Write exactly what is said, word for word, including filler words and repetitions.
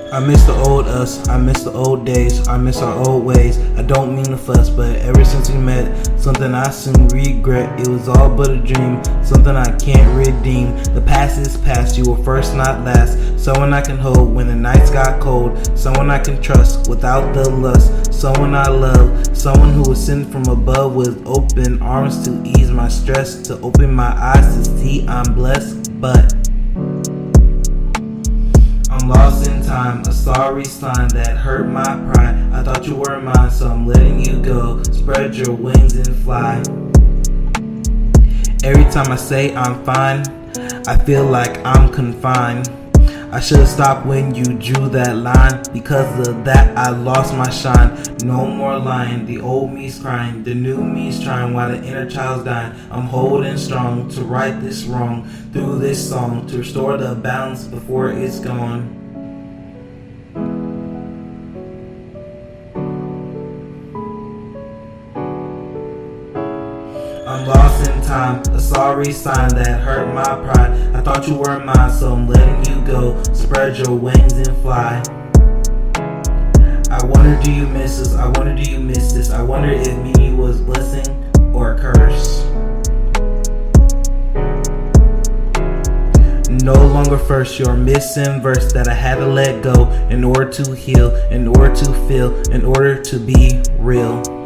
I miss the old us, I miss the old days, I miss our old ways. I don't mean to fuss, but ever since we met, something I soon regret. It was all but a dream, something I can't redeem. The past is past, you were first not last. Someone I can hold when the nights got cold. Someone I can trust without the lust. Someone I love, someone who was sent from above with open arms to ease my stress, to open my eyes to see I'm blessed. But I'm lost in time, a sorry sign that hurt my pride. I thought you were mine, so I'm letting you go. Spread your wings and fly. Every time I say I'm fine, I feel like I'm confined. I should've stopped when you drew that line. Because of that I lost my shine. No more lying, the old me's crying, the new me's trying while the inner child's dying. I'm holding strong to right this wrong through this song, to restore the balance before it's gone. I'm lost in time, a sorry sign that hurt my pride. I thought you were mine, so I'm letting you go. Spread your wings and fly. I wonder, do you miss us? I wonder, do you miss this? I wonder if Mimi was blessing or a curse. No longer first, you're missing verse that I had to let go in order to heal, in order to feel, in order to be real.